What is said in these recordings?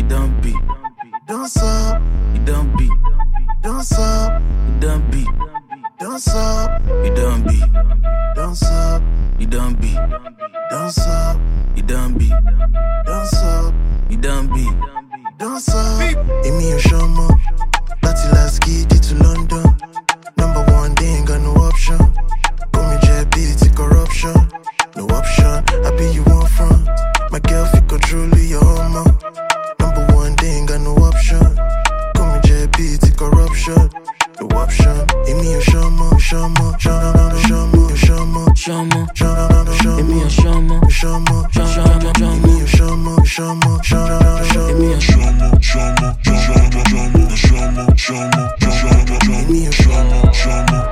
don't beat. Don't stop, you don't beat. Don't stop, you don't beat. Don't stop, you don't beat. Don't stop, you don't beat. Don't stop, you don't beat. Don't stop, you don't beat. Don't stop. Emi Oshama, Lati Lasky, to London. Number one, they ain't got no option. Call me JB, it's corruption. No option, I be you one front. My girl fit control your homo. Number one, they ain't got no option. Call me JB, it's corruption. No option. Emi Oshama, Oshama, Oshama, Oshama, Oshama, Oshama, Oshama, Emi Oshama, Oshama, Oshama, Emi Oshama, Oshama, Oshama, Emi Oshama, Oshama, Oshama, Oshama, Oshama, Emi Oshama, Oshama,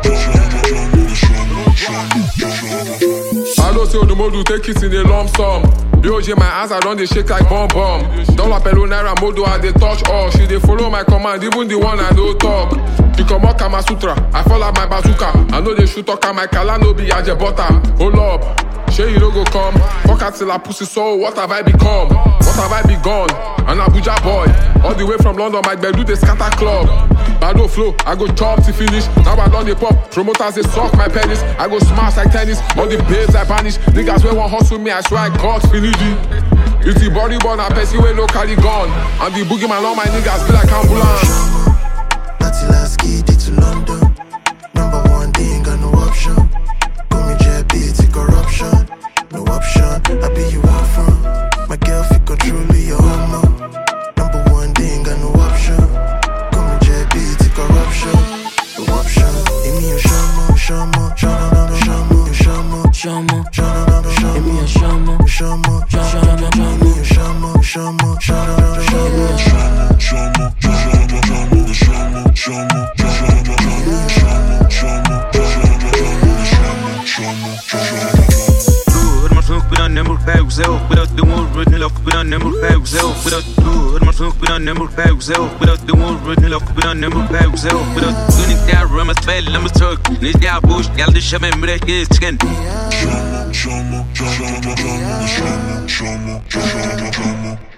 I don't say on the modu, take it in a lump sum. BOJ, my hands, I don't they shake like bomb bomb. Dollar pelo naira modu, I they touch all. She they follow my command, even the one I don't talk. You come out Kama Sutra, I fall out my bazooka. I know they shoot talk, my kala no be aje butter. Hold up, shey you don't go come. Fuck out till I pussy so, what have I become? What have I begun? An Abuja boy, all the way from London, my do the scatter club. Bado flow, I go chop to finish. Now I done the pop, promoters they suck my penis. I go smash like tennis, all the babes I vanish. Niggas wey want hustle me, I swear I got finish it. It's the body born, I person wey no carry gun. And the boogeyman, all my niggas be like ambulance. Lati Lasky, to London. Number one, they ain't got no option. Call me JB, it's corruption. No option, I be you one front. My girl fit control your homo. Number one, they ain't got no option. Call me JB, it's corruption. No option. Emi Oshama, Oshama, Oshama, Oshama, Oshama, Oshama, Emi Oshama, Oshama, Oshama, Emi Oshama, Oshama, Oshama, Emi Oshama, Oshama, Number five, without the word written off, we on number five, without two, we on number five, without the word written off, we on number five, without doing that, I'm a spell, I'm a talk, need that bush, gal the shaman, break his skin. Shama,